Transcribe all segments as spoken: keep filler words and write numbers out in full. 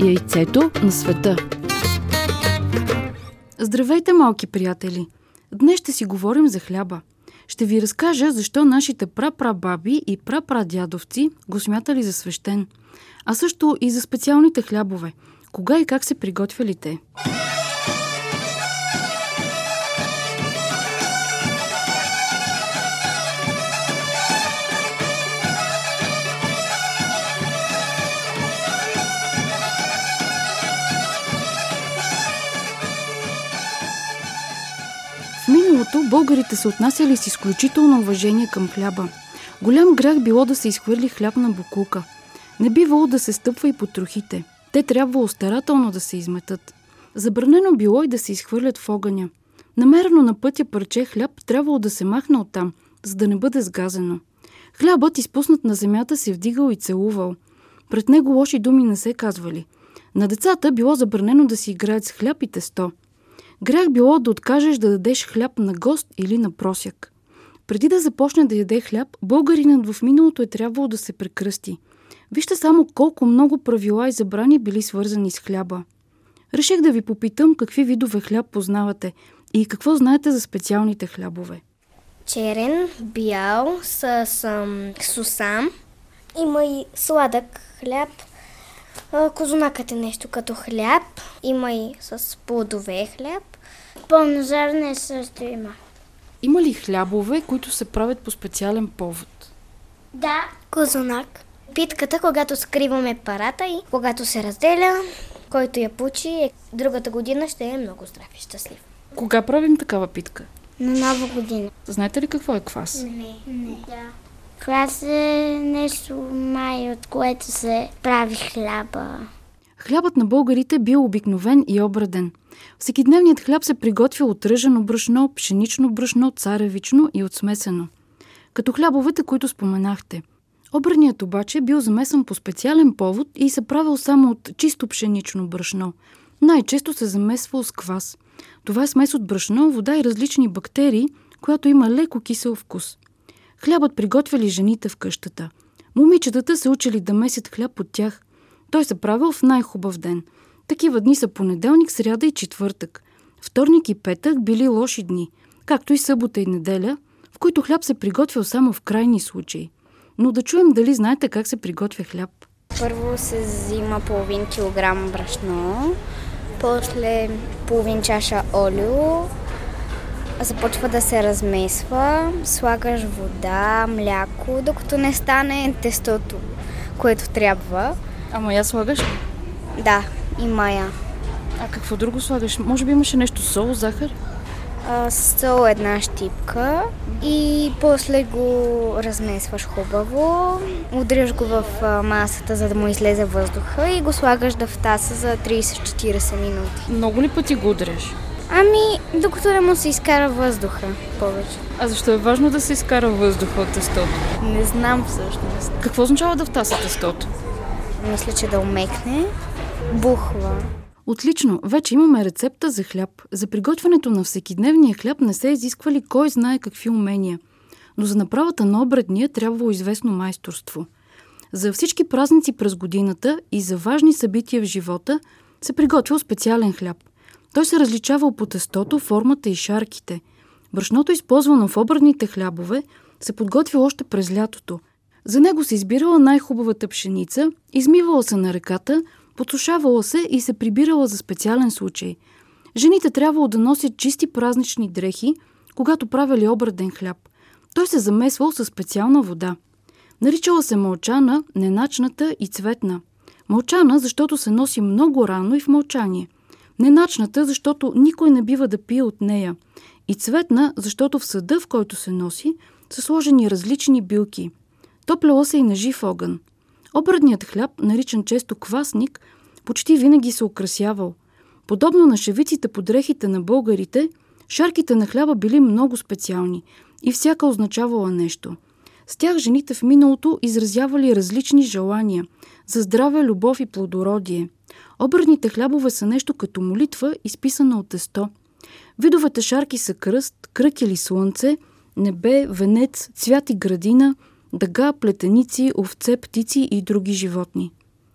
яйцето на света. Здравейте, малки приятели! Днес ще си говорим за хляба. Ще ви разкажа защо нашите прапрабаби и прапрадядовци го смятали за свещен, а също и за специалните хлябове. Кога и как се приготвяли те? В миналото българите се отнасяли с изключително уважение към хляба. Голям грях било да се изхвърли хляб на боклука. Не бивало да се стъпва и по трохите. Те трябвало старателно да се изметат. Забранено било и да се изхвърлят в огъня. Намерено на пътя парче хляб трябвало да се махне оттам, за да не бъде сгазено. Хлябът, изпуснат на земята, се вдигал и целувал. Пред него лоши думи не се казвали. На децата било забранено да си играят с хляб и тесто. Грях било да откажеш да дадеш хляб на гост или на просяк. Преди да започне да яде хляб, българинът в миналото е трябвало да се прекръсти. Вижте само колко много правила и забрани били свързани с хляба. Реших да ви попитам какви видове хляб познавате и какво знаете за специалните хлябове. Черен, бял, с ам, сусам. Има и сладък хляб. Козунакът е нещо като хляб. Има и с плодове хляб. Пълнозарне също има. Има ли хлябове, които се правят по специален повод? Да, козунак. Питката, когато скриваме парата и когато се разделя, който я получи, другата година ще е много здрав и щастлив. Кога правим такава питка? На нова година. Знаете ли какво е квас? Не, не. Да. Квас е нещо май, от което се прави хляба. Хлябът на българите бил обикновен и обреден. Всекидневният хляб се приготвя от ръжено брашно, пшенично брашно, царевично и от смесено. Като хлябовете, които споменахте. Обредният обаче бил замесан по специален повод и се правил само от чисто пшенично брашно. Най-често се замесвал с квас. Това е смес от брашно, вода и различни бактерии, която има леко кисел вкус. Хлябът приготвяли жените в къщата. Момичетата се учили да месят хляб от тях. Той се правил в най-хубав ден. Такива дни са понеделник, сряда и четвъртък. Вторник и петък били лоши дни, както и събота и неделя, в които хляб се приготвял само в крайни случаи. Но да чуем дали знаете как се приготвя хляб. Първо се взима половин килограм брашно, после половин чаша олио, започва да се размесва, слагаш вода, мляко, докато не стане тестото, което трябва. А мая слагаш ли? Да, и мая. А какво друго слагаш? Може би имаше нещо сол, захар? А, сол една щипка и после го размесваш хубаво, удряш го в масата, за да му излезе въздуха и го слагаш да втаса за трийсет-четирийсет минути. Много ли пъти го удряш? Ами, докато не му се изкара въздуха повече. А защо е важно да се изкара въздуха от тестото? Не знам всъщност. Какво означава да втаса тестото? Мисля, че да умекне. Бухва. Отлично, вече имаме рецепта за хляб. За приготвянето на всекидневния хляб не се изисквали кой знае какви умения. Но за направата на обредния трябвало известно майсторство. За всички празници през годината и за важни събития в живота се приготвил специален хляб. Той се различавал по тестото, формата и шарките. Брашното, използвано в обредните хлябове, се подготвил още през лятото. За него се избирала най-хубавата пшеница, измивала се на реката, подсушавала се и се прибирала за специален случай. Жените трябвало да носят чисти празнични дрехи, когато правили обреден хляб. Той се замесвал със специална вода. Наричала се мълчана, неначната и цветна. Мълчана, защото се носи много рано и в мълчание. Неначната, защото никой не бива да пие от нея. И цветна, защото в съда, в който се носи, са сложени различни билки. Топляла се и на жив огън. Обредният хляб, наричан често квасник, почти винаги се украсявал. Подобно на шевиците по дрехите на българите, шарките на хляба били много специални и всяка означавала нещо. С тях жените в миналото изразявали различни желания за здраве, любов и плодородие. Обредните хлябове са нещо като молитва, изписана от тесто. Видовете шарки са кръст, кръг или слънце, небе, венец, цвят и градина, дъга, плетеници, овце, птици и други животни.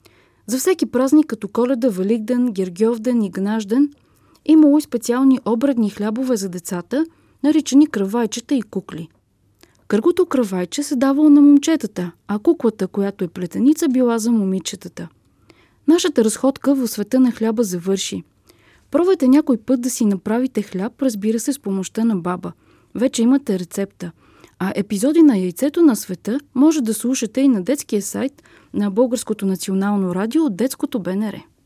За всеки празник, като Коледа, Великден, Гергьовден и Гнажден, имало и специални обредни хлябове за децата, наричани кръвайчета и кукли. Кръгото кръвайче се давало на момчетата, а куклата, която е плетеница, била за момичетата. Нашата разходка в света на хляба завърши. Пробвайте някой път да си направите хляб, разбира се, с помощта на баба. Вече имате рецепта. А епизоди на Яйцето на света може да слушате и на детския сайт на Българското национално радио от Детското БНР.